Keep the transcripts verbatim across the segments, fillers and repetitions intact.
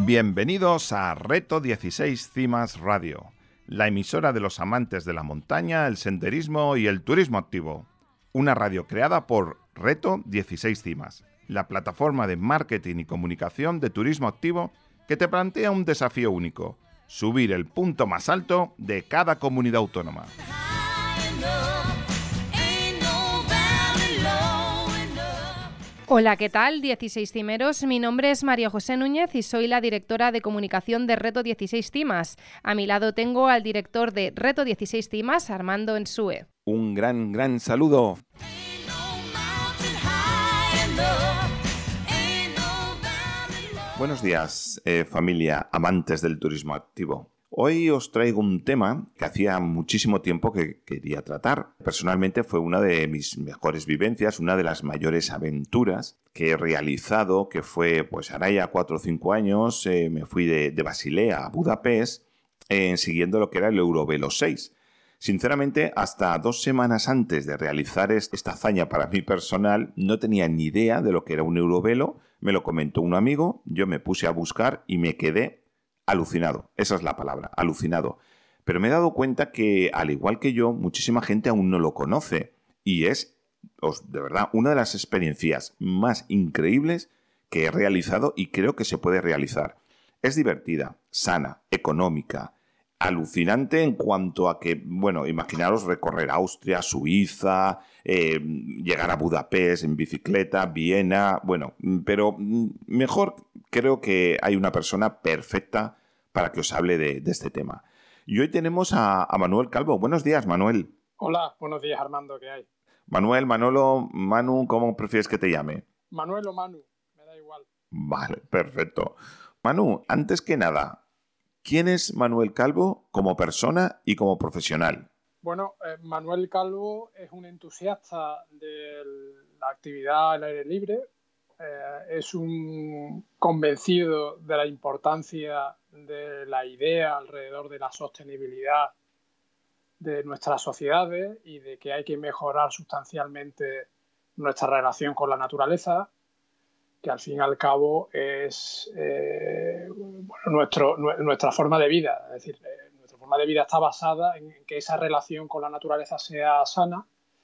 Bienvenidos a Reto dieciséis Cimas Radio, la emisora de los amantes de la montaña, el senderismo y el turismo activo. Una radio creada por Reto dieciséis Cimas, la plataforma de marketing y comunicación de turismo activo que te plantea un desafío único: subir el punto más alto de cada comunidad autónoma. Hola, ¿qué tal? dieciséis cimeros. Mi nombre es María José Núñez y soy la directora de comunicación de Reto dieciséis Cimas. A mi lado tengo al director de Reto dieciséis Cimas, Armando Ensue. Un gran, gran saludo. Buenos días, eh, familia, amantes del turismo activo. Hoy os traigo un tema que hacía muchísimo tiempo que quería tratar. Personalmente fue una de mis mejores vivencias, una de las mayores aventuras que he realizado, que fue, pues ahora ya cuatro o cinco años, eh, me fui de, de Basilea a Budapest eh, siguiendo lo que era el Eurovelo seis. Sinceramente, hasta dos semanas antes de realizar esta hazaña para mí personal, no tenía ni idea de lo que era un Eurovelo. Me lo comentó un amigo, yo me puse a buscar y me quedé alucinado. Esa es la palabra, alucinado. Pero me he dado cuenta que, al igual que yo, muchísima gente aún no lo conoce. Y es, os, de verdad, una de las experiencias más increíbles que he realizado y creo que se puede realizar. Es divertida, sana, económica, alucinante en cuanto a que, bueno, imaginaros recorrer Austria, Suiza, eh, llegar a Budapest en bicicleta, Viena, bueno, pero mejor creo que hay una persona perfecta para que os hable de, de este tema. Y hoy tenemos a, a Manuel Calvo. Buenos días, Manuel. Hola, buenos días, Armando, ¿qué hay? Manuel, Manolo, Manu, ¿cómo prefieres que te llame? Manuel o Manu, me da igual. Vale, perfecto. Manu, antes que nada, ¿quién es Manuel Calvo como persona y como profesional? Bueno, eh, Manuel Calvo es un entusiasta de la actividad al aire libre, eh, es un convencido de la importancia de la idea alrededor de la sostenibilidad de nuestras sociedades y de que hay que mejorar sustancialmente nuestra relación con la naturaleza, que al fin y al cabo es eh, bueno, nuestro, nuestra forma de vida. Es decir, eh, nuestra forma de vida está basada en que esa relación con la naturaleza sea sana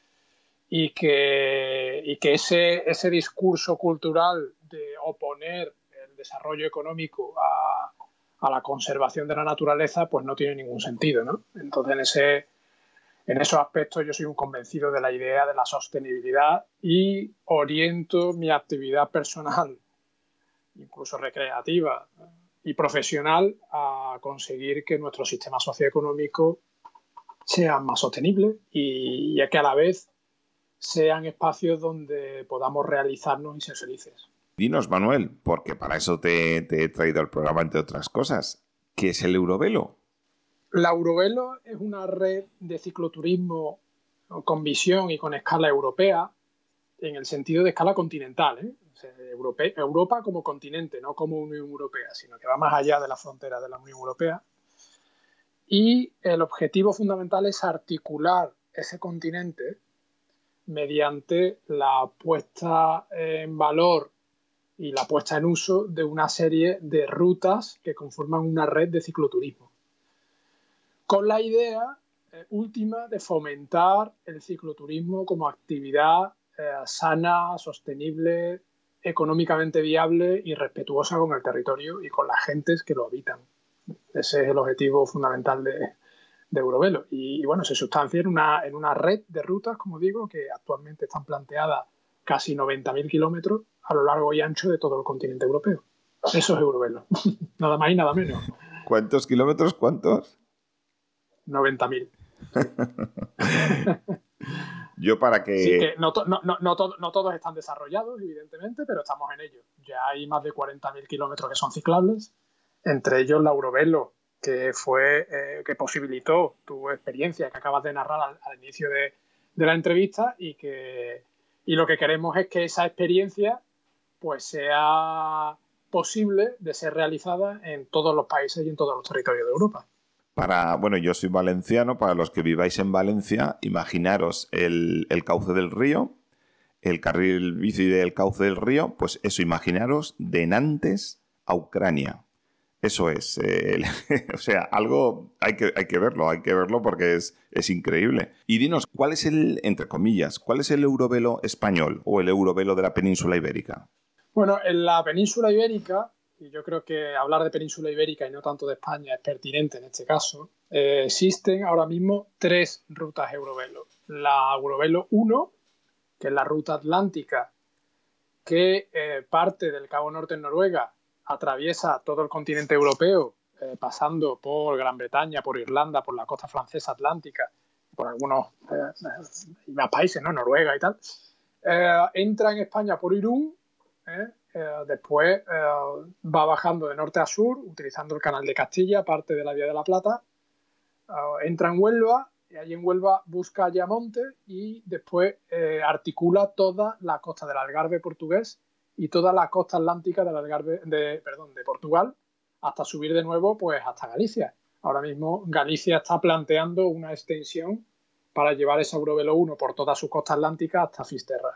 y que, y que ese, ese discurso cultural de oponer el desarrollo económico a, a la conservación de la naturaleza pues no tiene ningún sentido, ¿no? Entonces, en ese... En esos aspectos yo soy un convencido de la idea de la sostenibilidad y oriento mi actividad personal, incluso recreativa y profesional, a conseguir que nuestro sistema socioeconómico sea más sostenible y, y que a la vez sean espacios donde podamos realizarnos y ser felices. Dinos, Manuel, porque para eso te, te he traído al programa, entre otras cosas. ¿Qué es el Eurovelo? La Eurovelo es una red de cicloturismo con visión y con escala europea, en el sentido de escala continental, ¿eh? O sea, Europa, Europa como continente, no como Unión Europea, sino que va más allá de la frontera de la Unión Europea. Y el objetivo fundamental es articular ese continente mediante la puesta en valor y la puesta en uso de una serie de rutas que conforman una red de cicloturismo, con la idea eh, última de fomentar el cicloturismo como actividad eh, sana, sostenible, económicamente viable y respetuosa con el territorio y con las gentes que lo habitan. Ese es el objetivo fundamental de, de Eurovelo. Y, y bueno, se sustancia en una, en una red de rutas, como digo, que actualmente están planteadas casi noventa mil kilómetros a lo largo y ancho de todo el continente europeo. Eso es Eurovelo. Nada más y nada menos. ¿Cuántos kilómetros? ¿Cuántos? noventa mil. Yo para que... Sí, que no, no, no, no, todo, no todos están desarrollados, evidentemente, pero estamos en ello. Ya hay más de cuarenta mil kilómetros que son ciclables, entre ellos la Eurovelo, que fue eh, que posibilitó tu experiencia que acabas de narrar al, al inicio de, de la entrevista y que y lo que queremos es que esa experiencia pues sea posible de ser realizada en todos los países y en todos los territorios de Europa. Para, bueno, yo soy valenciano, para los que viváis en Valencia, imaginaros el, el cauce del río, el carril bici del cauce del río, pues eso, imaginaros de Nantes a Ucrania. Eso es. Eh, o sea, algo hay que, hay que verlo, hay que verlo porque es, es increíble. Y dinos, ¿cuál es el, entre comillas, cuál es el eurovelo español o el eurovelo de la península ibérica? Bueno, en la península ibérica, y yo creo que hablar de península ibérica y no tanto de España es pertinente en este caso, eh, existen ahora mismo tres rutas eurovelo. La Eurovelo uno, que es la ruta atlántica, que eh, parte del Cabo Norte en Noruega, atraviesa todo el continente europeo, eh, pasando por Gran Bretaña, por Irlanda, por la costa francesa atlántica, por algunos eh, más países, ¿no? Noruega y tal. Eh, entra en España por Irún, eh, eh, después eh, va bajando de norte a sur, utilizando el canal de Castilla, parte de la Vía de la Plata, eh, entra en Huelva, y allí en Huelva busca Ayamonte y después eh, articula toda la costa del Algarve portugués y toda la costa atlántica del Algarve, de, perdón, de Portugal, hasta subir de nuevo pues hasta Galicia. Ahora mismo Galicia está planteando una extensión para llevar ese Eurovelo uno por toda su costa atlántica hasta Fisterra.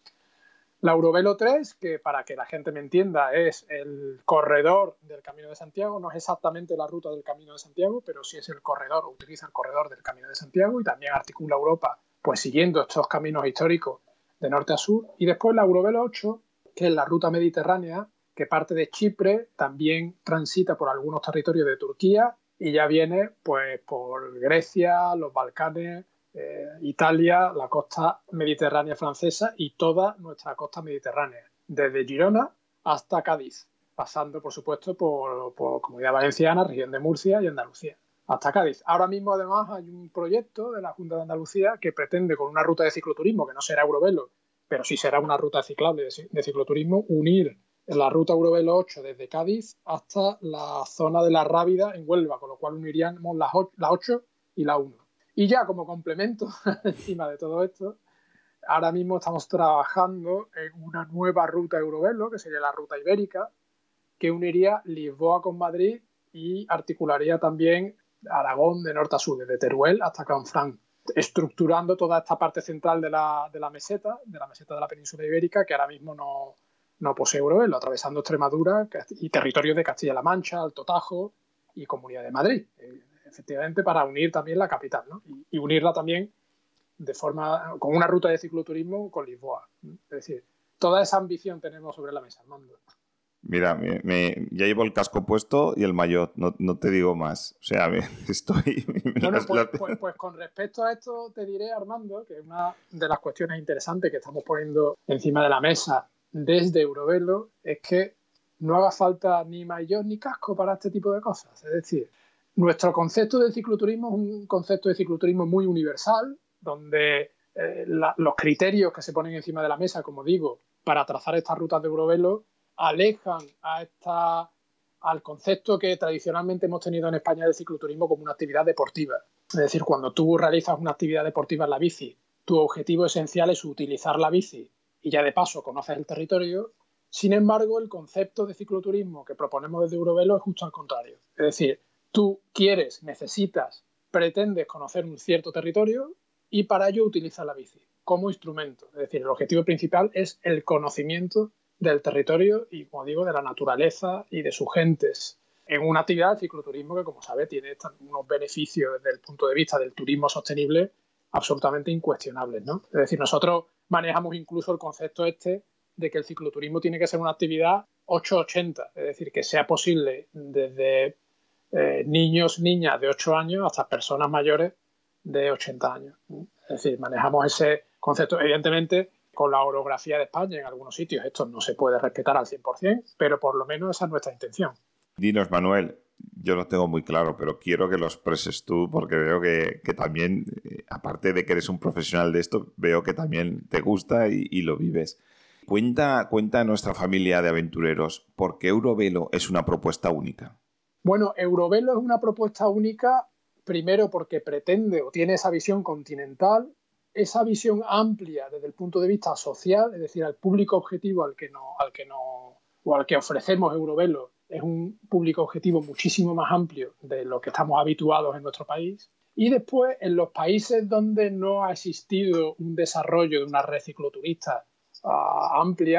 La Eurovelo tres, que para que la gente me entienda es el corredor del Camino de Santiago, no es exactamente la ruta del Camino de Santiago, pero sí es el corredor, utiliza el corredor del Camino de Santiago y también articula Europa pues siguiendo estos caminos históricos de norte a sur. Y después la Eurovelo ocho, que es la ruta mediterránea, que parte de Chipre, también transita por algunos territorios de Turquía y ya viene pues por Grecia, los Balcanes, eh, Italia, la costa mediterránea francesa y toda nuestra costa mediterránea, desde Girona hasta Cádiz, pasando por supuesto por, por Comunidad Valenciana, región de Murcia y Andalucía, hasta Cádiz. Ahora mismo además hay un proyecto de la Junta de Andalucía que pretende, con una ruta de cicloturismo que no será Eurovelo, pero sí será una ruta ciclable de, de cicloturismo, unir la ruta Eurovelo ocho desde Cádiz hasta la zona de la Rábida en Huelva, con lo cual uniríamos la ocho y la uno. Y ya como complemento encima de todo esto, ahora mismo estamos trabajando en una nueva ruta Eurovelo, que sería la ruta ibérica, que uniría Lisboa con Madrid y articularía también Aragón de norte a sur, desde Teruel hasta Canfranc, estructurando toda esta parte central de la, de la meseta, de la meseta de la península ibérica, que ahora mismo no, no posee Eurovelo, atravesando Extremadura y territorios de Castilla-La Mancha, Alto Tajo y Comunidad de Madrid, efectivamente para unir también la capital, ¿no? y, y unirla también de forma, con una ruta de cicloturismo con Lisboa. Es decir, toda esa ambición tenemos sobre la mesa, Armando. Mira, me, me, ya llevo el casco puesto y el maillot, no, no te digo más. O sea, me, estoy... Bueno, pues, pues, pues con respecto a esto te diré, Armando, que una de las cuestiones interesantes que estamos poniendo encima de la mesa desde Eurovelo es que no haga falta ni maillot ni casco para este tipo de cosas. Es decir, nuestro concepto de cicloturismo es un concepto de cicloturismo muy universal, donde eh, la, los criterios que se ponen encima de la mesa, como digo, para trazar estas rutas de Eurovelo, alejan a esta, al concepto que tradicionalmente hemos tenido en España del cicloturismo como una actividad deportiva. Es decir, cuando tú realizas una actividad deportiva en la bici, tu objetivo esencial es utilizar la bici y ya de paso conoces el territorio. Sin embargo, el concepto de cicloturismo que proponemos desde Eurovelo es justo al contrario. Es decir, tú quieres, necesitas, pretendes conocer un cierto territorio y para ello utilizas la bici como instrumento. Es decir, el objetivo principal es el conocimiento del territorio y, como digo, de la naturaleza y de sus gentes. En una actividad de cicloturismo que, como sabe, tiene unos beneficios desde el punto de vista del turismo sostenible absolutamente incuestionables, ¿no? Es decir, nosotros manejamos incluso el concepto este de que el cicloturismo tiene que ser una actividad ocho ochenta, es decir, que sea posible desde eh, niños, niñas de ocho años hasta personas mayores de ochenta años. Es decir, manejamos ese concepto, evidentemente, con la orografía de España en algunos sitios. Esto no se puede respetar al cien por ciento, pero por lo menos esa es nuestra intención. Dinos, Manuel, yo lo tengo muy claro, pero quiero que lo expreses tú porque veo que, que también, aparte de que eres un profesional de esto, veo que también te gusta y, y lo vives. Cuenta, cuenta a nuestra familia de aventureros por qué Eurovelo es una propuesta única. Bueno, Eurovelo es una propuesta única primero porque pretende o tiene esa visión continental, esa visión amplia desde el punto de vista social, es decir, al público objetivo al que no, al que no, o al que ofrecemos Eurovelo es un público objetivo muchísimo más amplio de lo que estamos habituados en nuestro país. Y después, en los países donde no ha existido un desarrollo de una red cicloturista uh, amplia,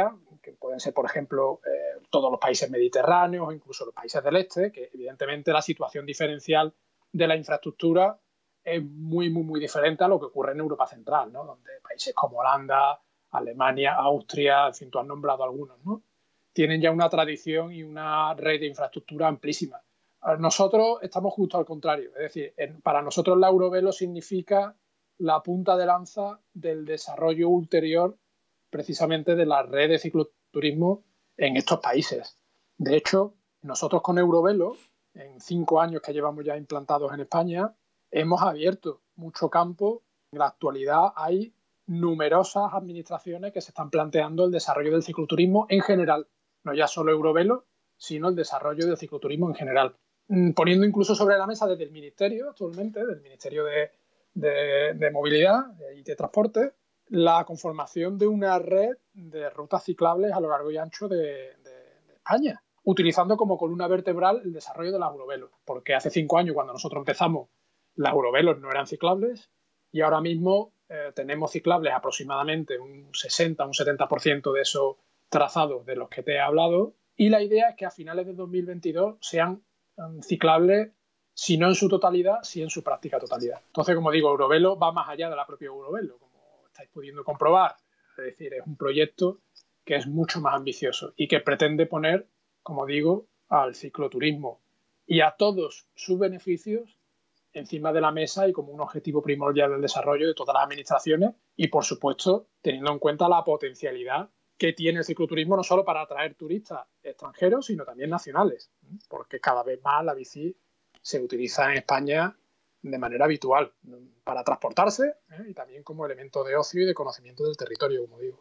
que pueden ser, por ejemplo, eh, todos los países mediterráneos o incluso los países del este, que evidentemente la situación diferencial de la infraestructura es muy, muy, muy diferente a lo que ocurre en Europa Central, ¿no? Donde países como Holanda, Alemania, Austria, en fin, tú has nombrado algunos, ¿no? Tienen ya una tradición y una red de infraestructura amplísima. Nosotros estamos justo al contrario, es decir, en, para nosotros la Eurovelo significa la punta de lanza del desarrollo ulterior precisamente de la red de cicloturismo en estos países. De hecho, nosotros con Eurovelo, en cinco años que llevamos ya implantados en España, hemos abierto mucho campo. En la actualidad hay numerosas administraciones que se están planteando el desarrollo del cicloturismo en general, no ya solo Eurovelo, sino el desarrollo del cicloturismo en general, poniendo incluso sobre la mesa desde el Ministerio actualmente, del Ministerio de, de, de Movilidad y de Transporte, la conformación de una red de rutas ciclables a lo largo y ancho de, de, de España, utilizando como columna vertebral el desarrollo de las Eurovelos, porque hace cinco años, cuando nosotros empezamos, las Eurovelos no eran ciclables y ahora mismo eh, tenemos ciclables aproximadamente un sesenta, un setenta por ciento de esos trazados de los que te he hablado, y la idea es que a finales de dos mil veintidós sean um, ciclables, si no en su totalidad, sí en su práctica totalidad. Entonces, como digo, Eurovelo va más allá de la propia Eurovelo, como estáis pudiendo comprobar. Es decir, es un proyecto que es mucho más ambicioso y que pretende poner, como digo, al cicloturismo y a todos sus beneficios encima de la mesa y como un objetivo primordial del desarrollo de todas las administraciones y, por supuesto, teniendo en cuenta la potencialidad que tiene el cicloturismo no solo para atraer turistas extranjeros, sino también nacionales, porque cada vez más la bici se utiliza en España de manera habitual para transportarse, ¿eh? Y también como elemento de ocio y de conocimiento del territorio, como digo.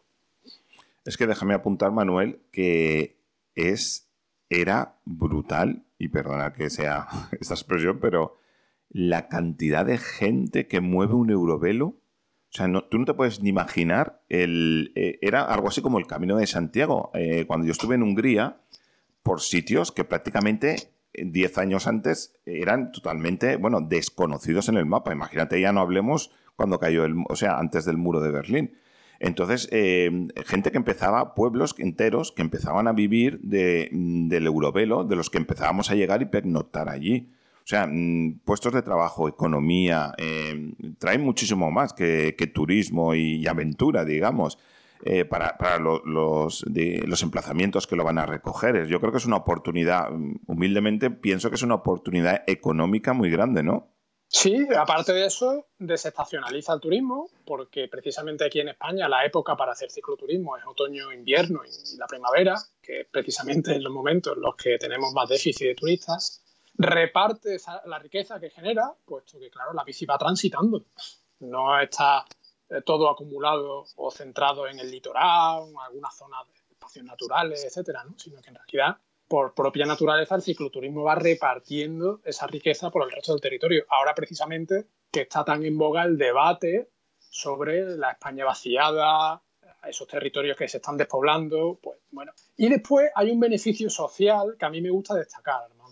Es que déjame apuntar, Manuel, que es, era brutal, y perdona que sea esta expresión, pero la cantidad de gente que mueve un Eurovelo, o sea, no, tú no te puedes ni imaginar, el, eh, era algo así como el Camino de Santiago. Eh, cuando yo estuve en Hungría, por sitios que prácticamente diez años antes eran totalmente, bueno, desconocidos en el mapa. Imagínate, ya no hablemos cuando cayó el, o sea, antes del muro de Berlín. Entonces, eh, gente que empezaba, pueblos enteros que empezaban a vivir de, del Eurovelo, de los que empezábamos a llegar y pernoctar allí. O sea, mmm, puestos de trabajo, economía, eh, traen muchísimo más que, que turismo y, y aventura, digamos, eh, para, para lo, los, de, los emplazamientos que lo van a recoger. Yo creo que es una oportunidad, humildemente pienso que es una oportunidad económica muy grande, ¿no? Sí, aparte de eso, desestacionaliza el turismo, porque precisamente aquí en España la época para hacer cicloturismo es otoño, invierno y la primavera, que precisamente es los momentos en los que tenemos más déficit de turistas. Reparte esa, la riqueza que genera, puesto que, claro, la bici va transitando. No está eh, todo acumulado o centrado en el litoral, en algunas zonas de espacios naturales, etcétera, ¿no? Sino que en realidad, por propia naturaleza, el cicloturismo va repartiendo esa riqueza por el resto del territorio. Ahora, precisamente, que está tan en boga el debate sobre la España vaciada, esos territorios que se están despoblando, pues bueno. Y después hay un beneficio social que a mí me gusta destacar, Armando.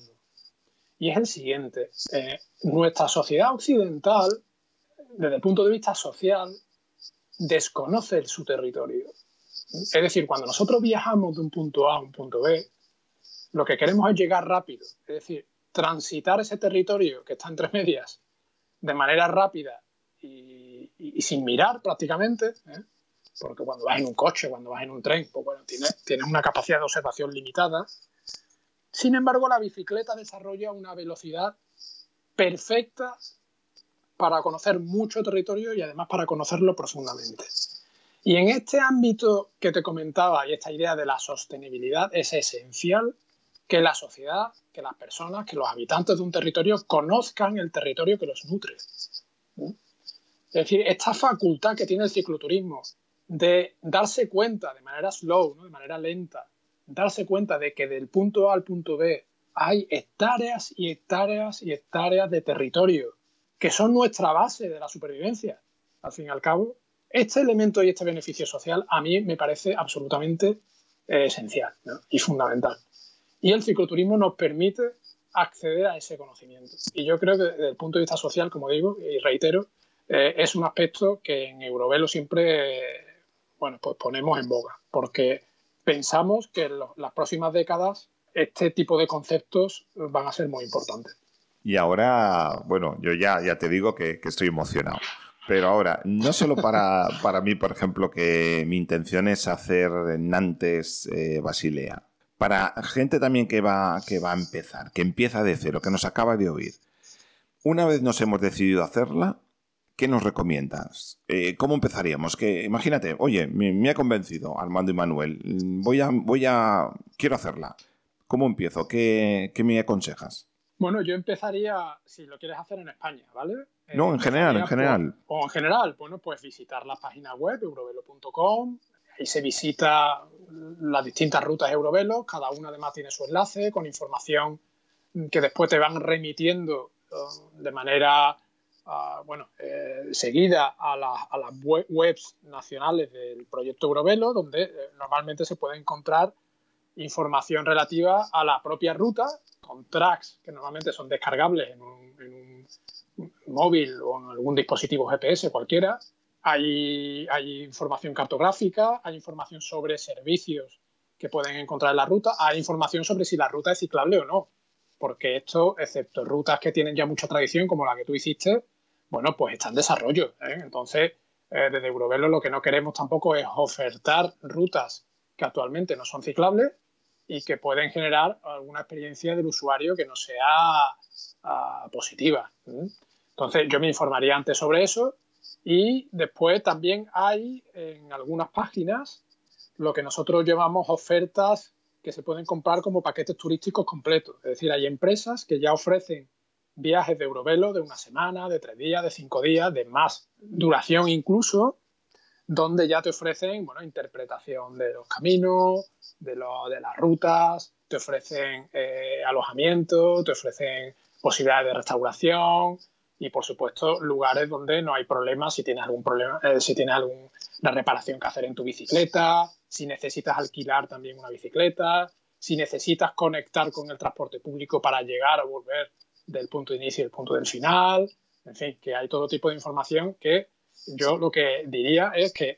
Y es el siguiente. Eh, nuestra sociedad occidental, desde el punto de vista social, desconoce su territorio. Es decir, cuando nosotros viajamos de un punto A a un punto B, lo que queremos es llegar rápido. Es decir, transitar ese territorio que está entre medias de manera rápida y, y, y sin mirar prácticamente, ¿eh? Porque cuando vas en un coche, cuando vas en un tren, pues bueno, tienes, tienes una capacidad de observación limitada. Sin embargo, la bicicleta desarrolla una velocidad perfecta para conocer mucho territorio y además para conocerlo profundamente. Y en este ámbito que te comentaba y esta idea de la sostenibilidad, es esencial que la sociedad, que las personas, que los habitantes de un territorio conozcan el territorio que los nutre. Es decir, esta facultad que tiene el cicloturismo de darse cuenta de manera slow, ¿no? De manera lenta, darse cuenta de que del punto A al punto B hay hectáreas y hectáreas y hectáreas de territorio que son nuestra base de la supervivencia, al fin y al cabo. Este elemento y este beneficio social a mí me parece absolutamente eh, esencial, ¿no? Y fundamental. Y el cicloturismo nos permite acceder a ese conocimiento. Y yo creo que desde el punto de vista social, como digo, y reitero, eh, es un aspecto que en Eurovelo siempre eh, bueno, pues ponemos en boga, porque pensamos que en lo, las próximas décadas este tipo de conceptos van a ser muy importantes. Y ahora, bueno, yo ya, ya te digo que, que estoy emocionado. Pero ahora, no solo para, para mí, por ejemplo, que mi intención es hacer Nantes eh, Basilea. Para gente también que va, que va a empezar, que empieza de cero, que nos acaba de oír. Una vez nos hemos decidido hacerla, ¿qué nos recomiendas? Eh, ¿Cómo empezaríamos? Que, imagínate, oye, me, me ha convencido Armando y Manuel. Voy a, voy a, quiero hacerla. ¿Cómo empiezo? ¿Qué, qué me aconsejas? Bueno, yo empezaría, si lo quieres hacer en España, ¿vale? Eh, no, en general, en general. Por, o en general, bueno, pues visitar la página web eurovelo punto com. Ahí se visita las distintas rutas Eurovelo. Cada una además tiene su enlace con información que después te van remitiendo uh, de manera uh, bueno, eh, seguida a, la, a las web, webs nacionales del proyecto Eurovelo, donde eh, normalmente se puede encontrar información relativa a la propia ruta, con tracks que normalmente son descargables en un, en un móvil o en algún dispositivo G P S cualquiera. Hay, hay información cartográfica, hay información sobre servicios que pueden encontrar en la ruta, hay información sobre si la ruta es ciclable o no, porque esto, excepto rutas que tienen ya mucha tradición, como la que tú hiciste, bueno, pues está en desarrollo, ¿eh? Entonces, eh, desde Eurovelo lo que no queremos tampoco es ofertar rutas que actualmente no son ciclables y que pueden generar alguna experiencia del usuario que no sea uh, positiva. ¿eh? Entonces, yo me informaría antes sobre eso. Y después también hay en algunas páginas lo que nosotros llamamos ofertas que se pueden comprar como paquetes turísticos completos. Es decir, hay empresas que ya ofrecen viajes de Eurovelo de una semana, de tres días, de cinco días, de más duración incluso, donde ya te ofrecen, bueno, interpretación de los caminos, de, lo, de las rutas, te ofrecen eh, alojamiento, te ofrecen posibilidades de restauración y, por supuesto, lugares donde no hay problemas si tienes algún problema, eh, si tienes alguna reparación que hacer en tu bicicleta, si necesitas alquilar también una bicicleta, si necesitas conectar con el transporte público para llegar o volver del punto de inicio y el punto del final. En fin, que hay todo tipo de información que yo lo que diría es que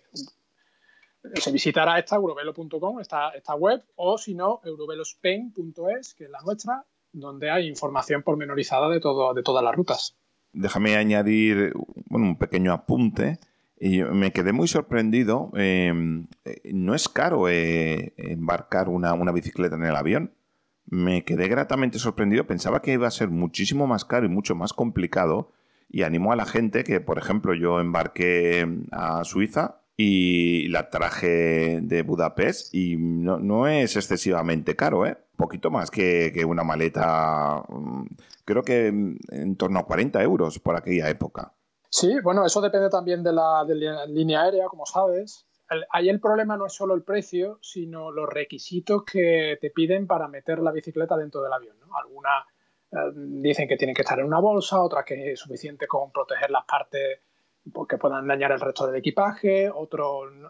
se visitara esta eurovelo punto com, esta, esta web, o si no, eurovelo spain punto es, que es la nuestra, donde hay información pormenorizada de, todo, de todas las rutas. Déjame añadir bueno, un pequeño apunte. Y me quedé muy sorprendido. Eh, no es caro eh, embarcar una, una bicicleta en el avión. Me quedé gratamente sorprendido. Pensaba que iba a ser muchísimo más caro y mucho más complicado. Y animo a la gente que, por ejemplo, yo embarqué a Suiza y la traje de Budapest y no, no es excesivamente caro, ¿eh? Poquito más que, que una maleta, creo que en torno a cuarenta euros por aquella época. Sí, bueno, eso depende también de la, de la línea aérea, como sabes. El, ahí el problema no es solo el precio, sino los requisitos que te piden para meter la bicicleta dentro del avión, ¿no? Algunas eh, dicen que tienen que estar en una bolsa, otras que es suficiente con proteger las partes que puedan dañar el resto del equipaje, otros no,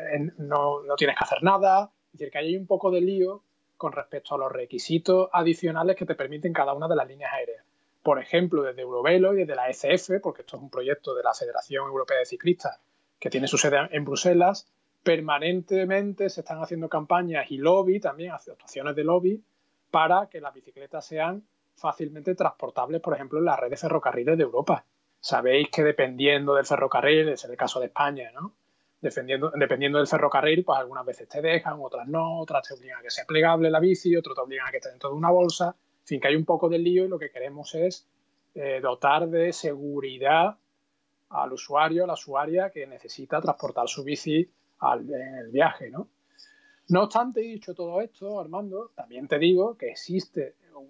no, no tienes que hacer nada. Es decir, que hay un poco de lío con respecto a los requisitos adicionales que te permiten cada una de las líneas aéreas. Por ejemplo, desde Eurovelo y desde la E C F, porque esto es un proyecto de la Federación Europea de Ciclistas que tiene su sede en Bruselas, permanentemente se están haciendo campañas y lobby, también actuaciones de lobby, para que las bicicletas sean fácilmente transportables, por ejemplo, en las redes ferrocarriles de Europa. Sabéis que dependiendo del ferrocarril, es el caso de España, ¿no? Dependiendo, dependiendo del ferrocarril, pues algunas veces te dejan, otras no, otras te obligan a que sea plegable la bici, otras te obligan a que esté dentro de una bolsa. En fin, que hay un poco de lío y lo que queremos es eh, dotar de seguridad al usuario, a la usuaria que necesita transportar su bici al, en el viaje, ¿no? No obstante, dicho todo esto, Armando, también te digo que existe un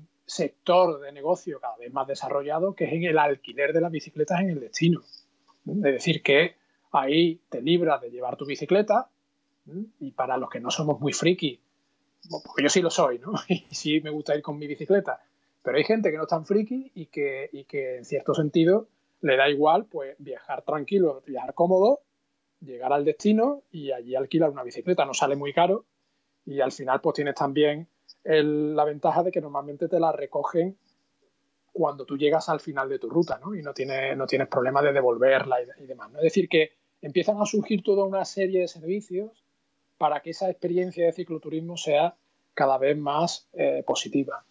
sector de negocio cada vez más desarrollado que es en el alquiler de las bicicletas en el destino. Es decir, que ahí te libras de llevar tu bicicleta y para los que no somos muy friki, porque yo sí lo soy, ¿no? Y sí me gusta ir con mi bicicleta, pero hay gente que no es tan friki y que, y que en cierto sentido le da igual pues viajar tranquilo, viajar cómodo, llegar al destino y allí alquilar una bicicleta. No sale muy caro y al final pues tienes también el, la ventaja de que normalmente te la recogen cuando tú llegas al final de tu ruta, ¿no? Y no tienes, no tienes problema de devolverla y, y demás, ¿no? Es decir, que empiezan a surgir toda una serie de servicios para que esa experiencia de cicloturismo sea cada vez más eh, positiva.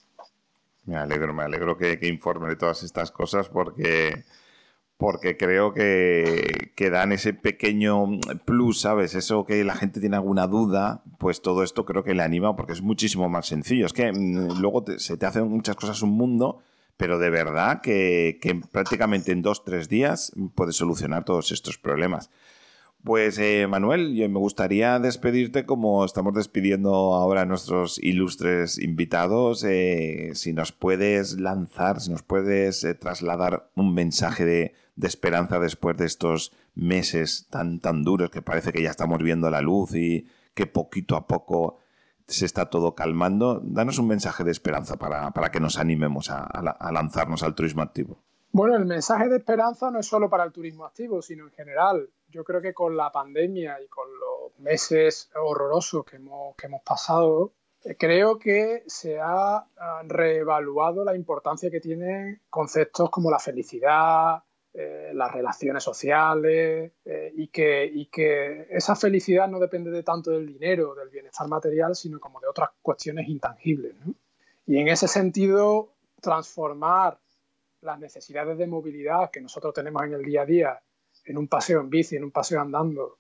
Me alegro, me alegro que, que informe de todas estas cosas porque, porque creo que, que dan ese pequeño plus, ¿sabes? Eso que la gente tiene alguna duda, pues todo esto creo que le anima porque es muchísimo más sencillo. Es que mmm, luego te, se te hacen muchas cosas un mundo, pero de verdad que, que prácticamente en dos, tres días puedes solucionar todos estos problemas. Pues eh, Manuel, yo me gustaría despedirte como estamos despidiendo ahora a nuestros ilustres invitados. Eh, si nos puedes lanzar, si nos puedes eh, trasladar un mensaje de, de esperanza después de estos meses tan, tan duros que parece que ya estamos viendo la luz y que poquito a poco se está todo calmando. Danos un mensaje de esperanza para, para que nos animemos a, a, a lanzarnos al turismo activo. Bueno, el mensaje de esperanza no es solo para el turismo activo, sino en general. Yo creo que con la pandemia y con los meses horrorosos que hemos, que hemos pasado, creo que se ha reevaluado la importancia que tienen conceptos como la felicidad, eh, las relaciones sociales eh, y, que, y que esa felicidad no depende de tanto del dinero, del bienestar material, sino como de otras cuestiones intangibles, ¿no? Y en ese sentido, transformar las necesidades de movilidad que nosotros tenemos en el día a día en un paseo en bici, en un paseo andando,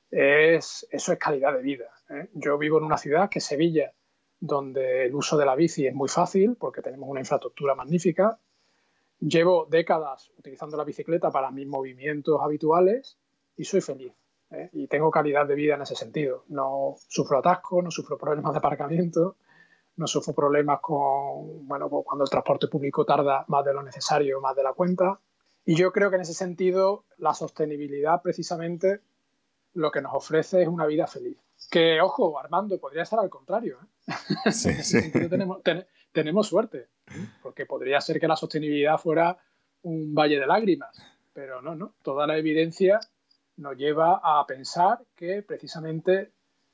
es, eso es calidad de vida, ¿eh? Yo vivo en una ciudad que es Sevilla, donde el uso de la bici es muy fácil porque tenemos una infraestructura magnífica. Llevo décadas utilizando la bicicleta para mis movimientos habituales y soy feliz, ¿eh? Y tengo calidad de vida en ese sentido. No sufro atascos, no sufro problemas de aparcamiento, no sufro problemas con, bueno, cuando el transporte público tarda más de lo necesario, más de la cuenta. Y yo creo que en ese sentido la sostenibilidad precisamente lo que nos ofrece es una vida feliz. Que, ojo, Armando, podría ser al contrario, ¿eh? Sí, En ese sí. sentido tenemos, ten, tenemos suerte, ¿eh? Porque podría ser que la sostenibilidad fuera un valle de lágrimas, pero no, no. Toda la evidencia nos lleva a pensar que precisamente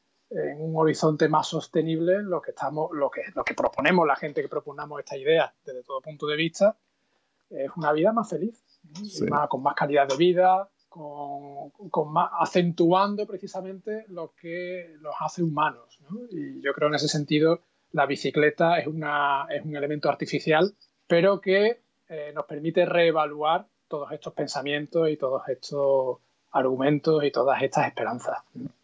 en un horizonte más sostenible lo que, estamos, lo que, lo que proponemos la gente que proponamos esta idea desde todo punto de vista es una vida más feliz. Sí. Más, con más calidad de vida, con, con más, acentuando precisamente lo que los hace humanos, ¿no? Y yo creo en ese sentido la bicicleta es, una, es un elemento artificial, pero que eh, nos permite reevaluar todos estos pensamientos y todos estos argumentos y todas estas esperanzas.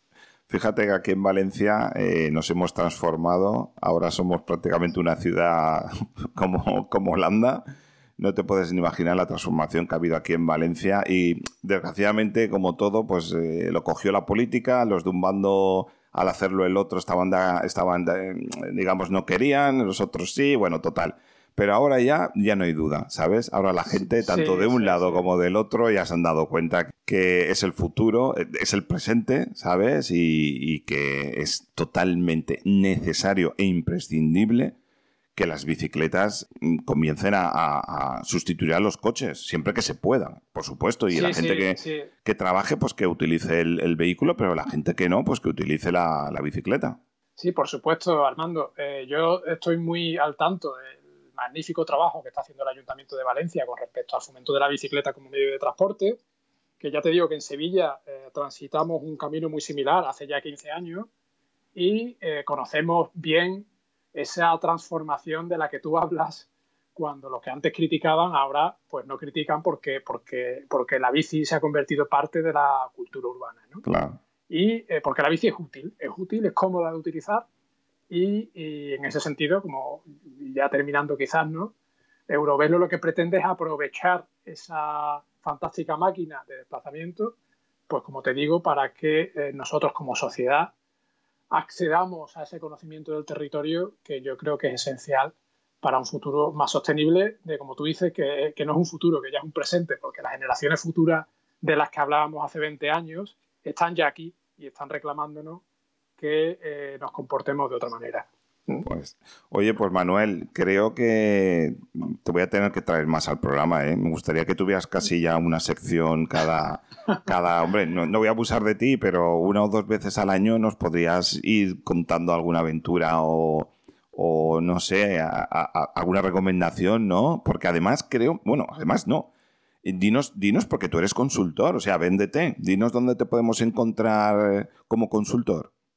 Fíjate que aquí en Valencia eh, nos hemos transformado, ahora somos prácticamente una ciudad como, como Holanda. No te puedes ni imaginar la transformación que ha habido aquí en Valencia y desgraciadamente, como todo, pues eh, lo cogió la política, los de un bando al hacerlo el otro estaban, estaban digamos, no querían, los otros sí, bueno, total. Pero ahora ya, ya no hay duda, ¿sabes? Ahora la gente, tanto sí, de un sí, lado sí. como del otro, ya se han dado cuenta que es el futuro, es el presente, ¿sabes? Y, y que es totalmente necesario e imprescindible que las bicicletas comiencen a, a, a sustituir a los coches, siempre que se pueda, por supuesto. Y sí, la gente sí, que, sí. que trabaje, pues que utilice el, el vehículo, pero la gente que no, pues que utilice la, la bicicleta. Sí, por supuesto, Armando. Eh, yo estoy muy al tanto del magnífico trabajo que está haciendo el Ayuntamiento de Valencia con respecto al fomento de la bicicleta como medio de transporte, que ya te digo que en Sevilla eh, transitamos un camino muy similar hace ya quince años y eh, conocemos bien esa transformación de la que tú hablas, cuando los que antes criticaban ahora pues no critican porque, porque, porque la bici se ha convertido parte de la cultura urbana, ¿no? Claro. Y eh, porque la bici es útil, es útil, es cómoda de utilizar y, y en ese sentido, como ya terminando quizás, ¿no? Eurovelo lo que pretende es aprovechar esa fantástica máquina de desplazamiento, pues como te digo, para que eh, nosotros como sociedad accedamos a ese conocimiento del territorio que yo creo que es esencial para un futuro más sostenible, de como tú dices, que, que no es un futuro, que ya es un presente, porque las generaciones futuras de las que hablábamos hace veinte años están ya aquí y están reclamándonos que eh, nos comportemos de otra manera. Pues, oye, pues Manuel, creo que te voy a tener que traer más al programa, ¿eh? Me gustaría que tuvieras casi ya una sección cada... cada hombre, no, no voy a abusar de ti, pero una o dos veces al año nos podrías ir contando alguna aventura o, o no sé, a, a, alguna recomendación, ¿no? Porque además creo... Bueno, además no. Dinos, dinos porque tú eres consultor, o sea, véndete. Dinos dónde te podemos encontrar como consultor.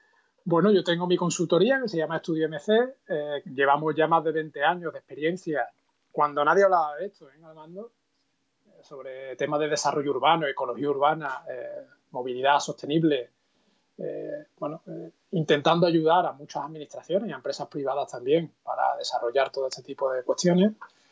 Bueno, yo tengo mi consultoría que se llama Estudio M C. Eh, llevamos ya más de veinte años de experiencia, cuando nadie hablaba de esto, ¿eh, Armando? Sobre temas de desarrollo urbano, ecología urbana, eh, movilidad sostenible. Eh, bueno, eh, intentando ayudar a muchas administraciones y a empresas privadas también para desarrollar todo este tipo de cuestiones.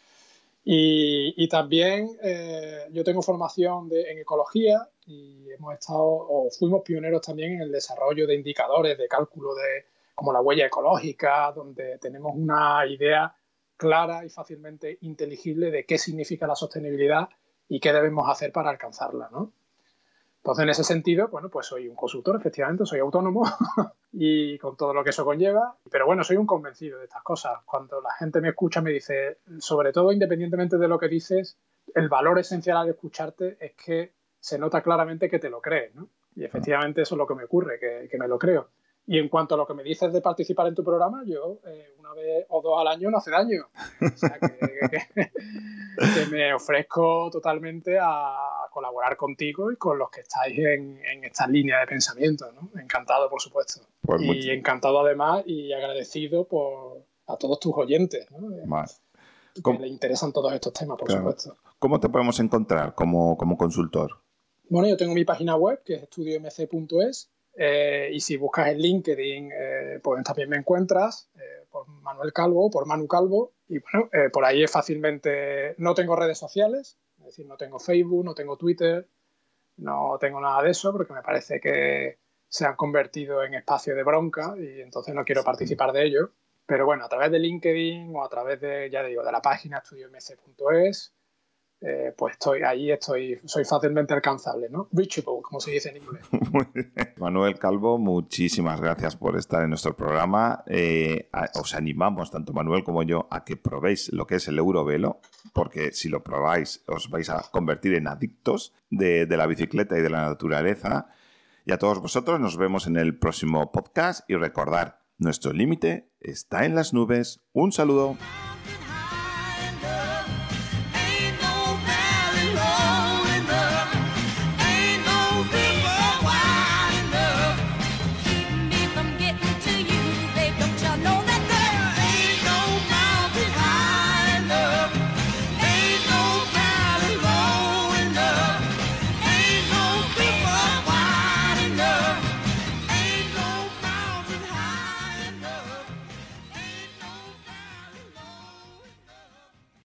Y, y también eh, yo tengo formación de, en ecología y hemos estado, o fuimos pioneros también en el desarrollo de indicadores de cálculo de como la huella ecológica, donde tenemos una idea clara y fácilmente inteligible de qué significa la sostenibilidad y qué debemos hacer para alcanzarla, ¿no? Entonces, en ese sentido, bueno, pues soy un consultor, efectivamente, soy autónomo y con todo lo que eso conlleva, pero bueno, soy un convencido de estas cosas. Cuando la gente me escucha me dice, sobre todo independientemente de lo que dices, el valor esencial al escucharte es que se nota claramente que te lo crees, ¿no? Y efectivamente eso es lo que me ocurre, que, que me lo creo. Y en cuanto a lo que me dices de participar en tu programa, yo eh, una vez o dos al año no hace daño. O sea, que, que, que me ofrezco totalmente a colaborar contigo y con los que estáis en, en esta línea de pensamiento, ¿no? Encantado, por supuesto. Pues y mucho. Encantado además y agradecido por a todos tus oyentes, ¿no? Más. Que ¿Cómo? les interesan todos estos temas, por claro. supuesto. ¿Cómo te podemos encontrar como, como consultor? Bueno, yo tengo mi página web, que es estudio m c punto es. Eh, y si buscas en LinkedIn, eh, pues también me encuentras eh, por Manuel Calvo, por Manu Calvo. Y bueno, eh, por ahí es fácilmente... No tengo redes sociales, es decir, no tengo Facebook, no tengo Twitter, no tengo nada de eso, porque me parece que se han convertido en espacios de bronca y entonces no quiero participar de ello. Pero bueno, a través de LinkedIn o a través de, ya digo, de la página estudio m c punto es, Eh, pues estoy ahí, estoy, soy fácilmente alcanzable, ¿no? Reachable, como se dice en inglés. Muy bien. Manuel Calvo, muchísimas gracias por estar en nuestro programa. Eh, a, os animamos, tanto Manuel como yo, a que probéis lo que es el Eurovelo, porque si lo probáis os vais a convertir en adictos de, de la bicicleta y de la naturaleza. Y a todos vosotros nos vemos en el próximo podcast y recordad, nuestro límite está en las nubes. Un saludo.